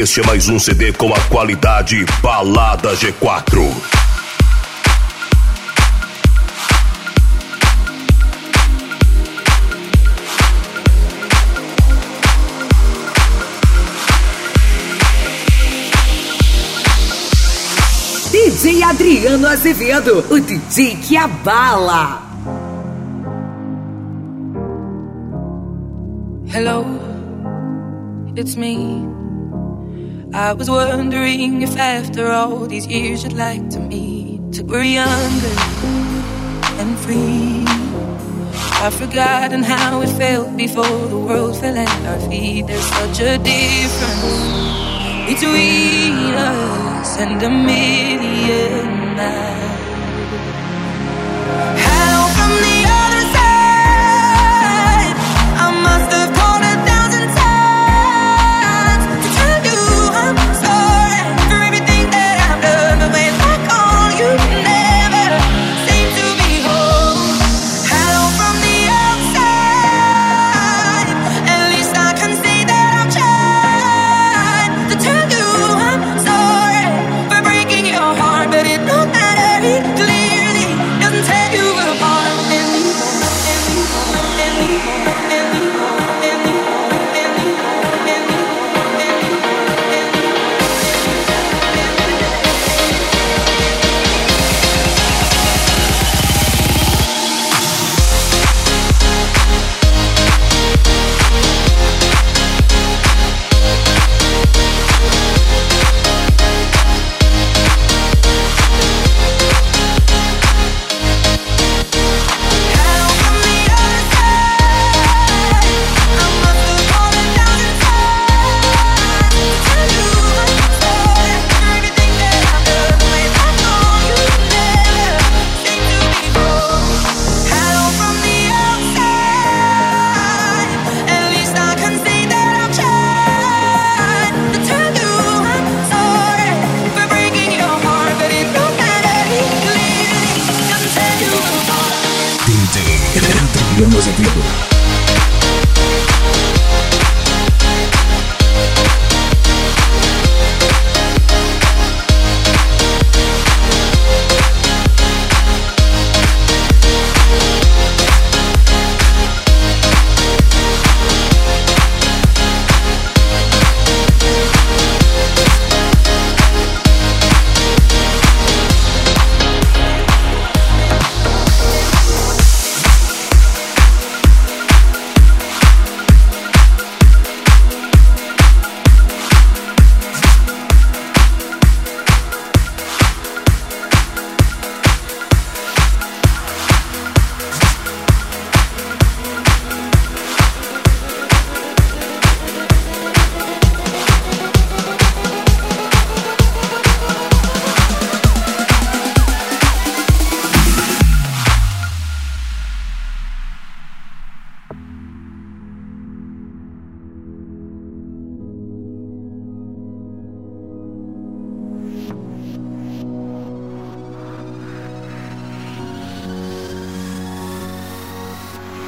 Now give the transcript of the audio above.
Este é mais um CD com a qualidade Balada G4. DJ Adriano Azevedo, o DJ que abala. Hello, it's me. I was wondering if after all these years you'd like to meet. We're younger and free. I've forgotten how it felt before the world fell at our feet. There's such a difference between us and a million miles. Hello from the other side. I must have called 1,000 times to tell you I'm sorry for everything that I've done. But when I call, you never seem to be home. Hello from the outside. At least I can say that I've tried to tell you I'm sorry for breaking your heart, but it don't matter. It clearly doesn't tear you apart anymore. DJ Adriano Azevedo.